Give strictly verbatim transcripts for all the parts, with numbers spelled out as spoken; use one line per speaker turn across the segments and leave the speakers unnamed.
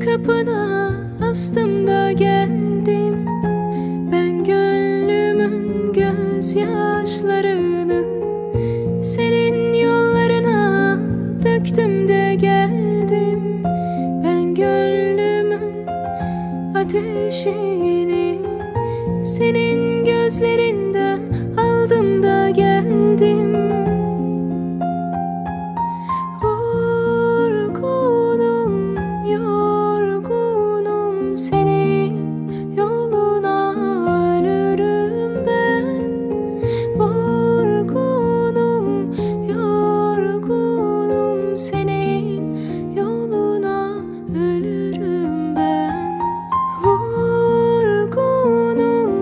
kapına astım da geldim. Ben gönlümün gözyaşlarını senin yollarına döktüm de geldim. Ben gönlümün ateşini senin gözlerinden aldım da geldim. Yorgunum, yorgunum, senin yoluna ölürüm ben. Yorgunum, yorgunum, senin yoluna ölürüm ben. Yorgunum,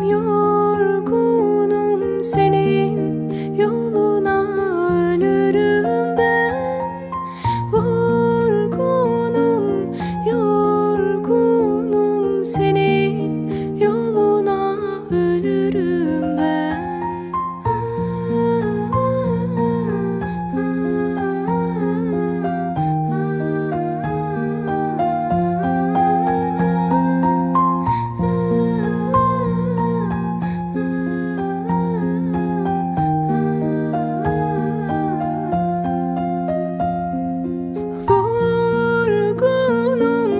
yorgunum, senin yoluna ölürüm ben. Yorgunum, yorgunum, senin yoluna ölürüm ben. Yorgunum,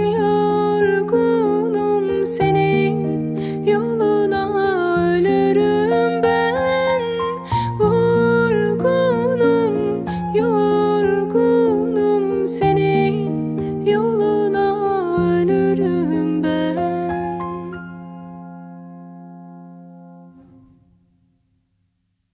yorgunum, senin yoluna ölürüm ben. Yorgunum, yorgunum, senin yoluna ölürüm